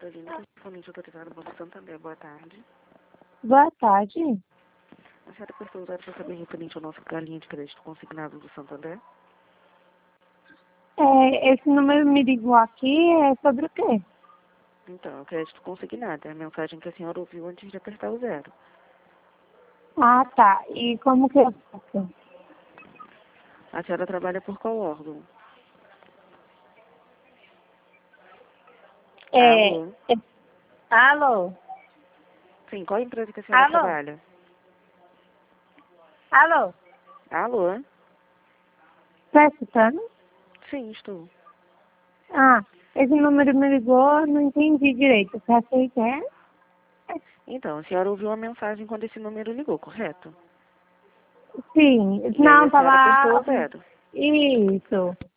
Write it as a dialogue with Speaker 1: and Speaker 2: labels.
Speaker 1: Carolina, principalmente autorizada Banco Santander. Boa tarde.
Speaker 2: Boa tarde.
Speaker 1: A senhora prestou os dados para saber referente ao nosso linha de crédito consignado do Santander?
Speaker 2: Esse número me ligou aqui é sobre o quê?
Speaker 1: Então, o crédito consignado é a mensagem que a senhora ouviu antes de apertar o 0.
Speaker 2: Ah, tá. E como que eu faço?
Speaker 1: A senhora trabalha por qual órgão? Alô?
Speaker 2: Alô?
Speaker 1: Sim, qual a empresa que a senhora
Speaker 2: Alô?
Speaker 1: trabalha?
Speaker 2: Alô?
Speaker 1: Alô?
Speaker 2: Tá escutando?
Speaker 1: Sim, estou.
Speaker 2: Ah, esse número me ligou, não entendi direito. Pra quem que é?
Speaker 1: Então, a senhora ouviu a mensagem quando esse número ligou, correto?
Speaker 2: Sim.
Speaker 1: E aí
Speaker 2: Não,
Speaker 1: a senhora apertou
Speaker 2: tava...
Speaker 1: o 0.
Speaker 2: Isso.